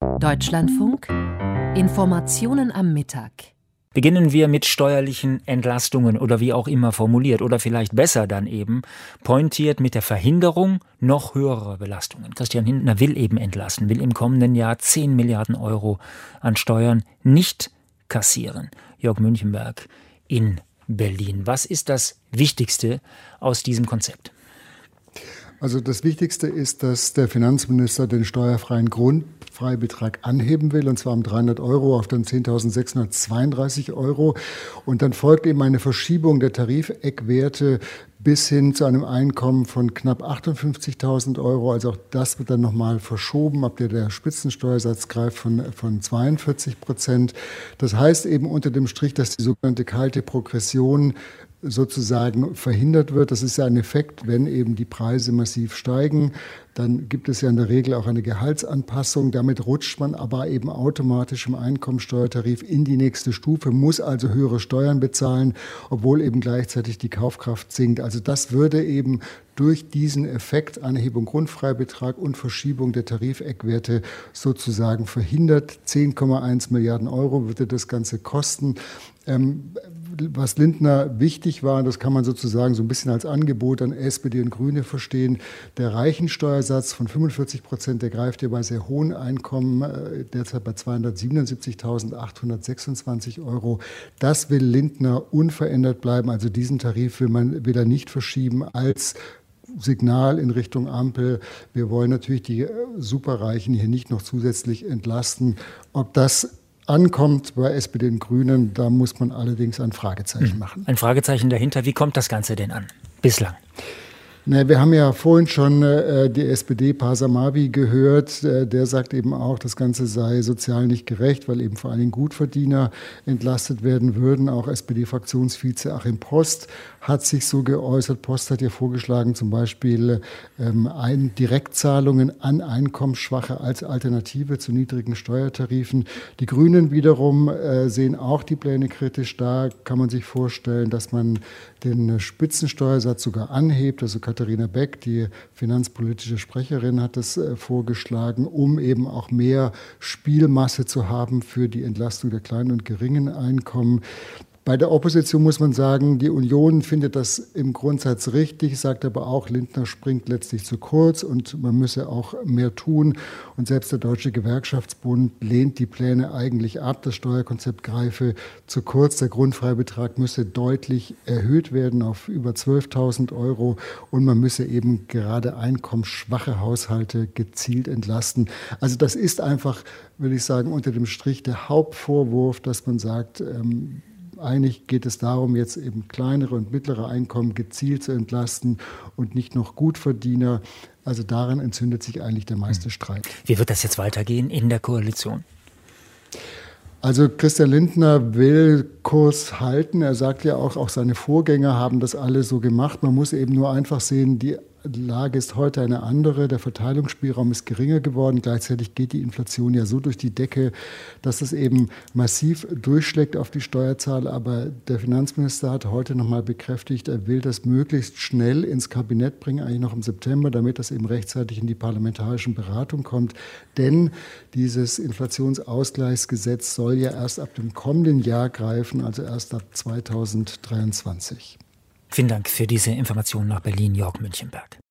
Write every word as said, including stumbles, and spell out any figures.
Deutschlandfunk Informationen am Mittag. Beginnen wir mit steuerlichen Entlastungen oder wie auch immer formuliert oder vielleicht besser dann eben pointiert mit der Verhinderung noch höherer Belastungen. Christian Lindner will eben entlasten, will im kommenden Jahr zehn Milliarden Euro an Steuern nicht kassieren. Jörg Münchenberg in Berlin. Was ist das Wichtigste aus diesem Konzept? Also das Wichtigste ist, dass der Finanzminister den steuerfreien Grundfreibetrag anheben will, und zwar um dreihundert Euro auf dann zehntausendsechshundertzweiunddreißig Euro. Und dann folgt eben eine Verschiebung der Tarifeckwerte bis hin zu einem Einkommen von knapp achtundfünfzigtausend Euro. Also auch das wird dann nochmal verschoben, ab der der Spitzensteuersatz greift von, von zweiundvierzig Prozent. Das heißt eben unter dem Strich, dass die sogenannte kalte Progression sozusagen verhindert wird. Das ist ja ein Effekt, wenn eben die Preise massiv steigen. Dann gibt es ja in der Regel auch eine Gehaltsanpassung. Damit rutscht man aber eben automatisch im Einkommensteuertarif in die nächste Stufe, muss also höhere Steuern bezahlen, obwohl eben gleichzeitig die Kaufkraft sinkt. Also das würde eben durch diesen Effekt Anhebung Grundfreibetrag und Verschiebung der Tarifeckwerte sozusagen verhindert. zehn Komma eins Milliarden Euro würde das Ganze kosten. Ähm, was Lindner wichtig war, das kann man sozusagen so ein bisschen als Angebot an S P D und Grüne verstehen, der Reichensteuersatz von fünfundvierzig Prozent, der greift ja bei sehr hohen Einkommen, äh, derzeit bei zweihundertsiebenundsiebzigtausendachtshundertsechsundzwanzig Euro. Das will Lindner unverändert bleiben, also diesen Tarif will man will er nicht verschieben als Signal in Richtung Ampel. Wir wollen natürlich die Superreichen hier nicht noch zusätzlich entlasten. Ob das ankommt bei S P D und Grünen, da muss man allerdings ein Fragezeichen machen. Ein Fragezeichen dahinter. Wie kommt das Ganze denn an? Bislang. Na, wir haben ja vorhin schon äh, die S P D-Pasamavi gehört. Äh, der sagt eben auch, das Ganze sei sozial nicht gerecht, weil eben vor allem Gutverdiener entlastet werden würden. Auch S P D-Fraktionsvize Achim Post hat sich so geäußert. Post hat ja vorgeschlagen, zum Beispiel ähm, ein Direktzahlungen an Einkommensschwache als Alternative zu niedrigen Steuertarifen. Die Grünen wiederum äh, sehen auch die Pläne kritisch. Da kann man sich vorstellen, dass man den Spitzensteuersatz sogar anhebt. Also Katharina Beck, die finanzpolitische Sprecherin, hat das äh, vorgeschlagen, um eben auch mehr Spielmasse zu haben für die Entlastung der kleinen und geringen Einkommen. Bei der Opposition muss man sagen, die Union findet das im Grundsatz richtig, sagt aber auch, Lindner springt letztlich zu kurz und man müsse auch mehr tun. Und selbst der Deutsche Gewerkschaftsbund lehnt die Pläne eigentlich ab. Das Steuerkonzept greife zu kurz. Der Grundfreibetrag müsse deutlich erhöht werden auf über zwölftausend Euro und man müsse eben gerade einkommensschwache Haushalte gezielt entlasten. Also das ist einfach, würde ich sagen, unter dem Strich der Hauptvorwurf, dass man sagt, ähm, eigentlich geht es darum, jetzt eben kleinere und mittlere Einkommen gezielt zu entlasten und nicht noch Gutverdiener. Also daran entzündet sich eigentlich der meiste Streit. Wie wird das jetzt weitergehen in der Koalition? Also Christian Lindner will Kurs halten. Er sagt ja auch, auch seine Vorgänger haben das alle so gemacht. Man muss eben nur einfach sehen, die Lage ist heute eine andere. Der Verteilungsspielraum ist geringer geworden. Gleichzeitig geht die Inflation ja so durch die Decke, dass es eben massiv durchschlägt auf die Steuerzahler. Aber der Finanzminister hat heute nochmal bekräftigt, er will das möglichst schnell ins Kabinett bringen, eigentlich noch im September, damit das eben rechtzeitig in die parlamentarischen Beratungen kommt. Denn dieses Inflationsausgleichsgesetz soll ja erst ab dem kommenden Jahr greifen, also erst ab zweitausenddreiundzwanzig. Vielen Dank für diese Informationen nach Berlin, Jörg Münchenberg.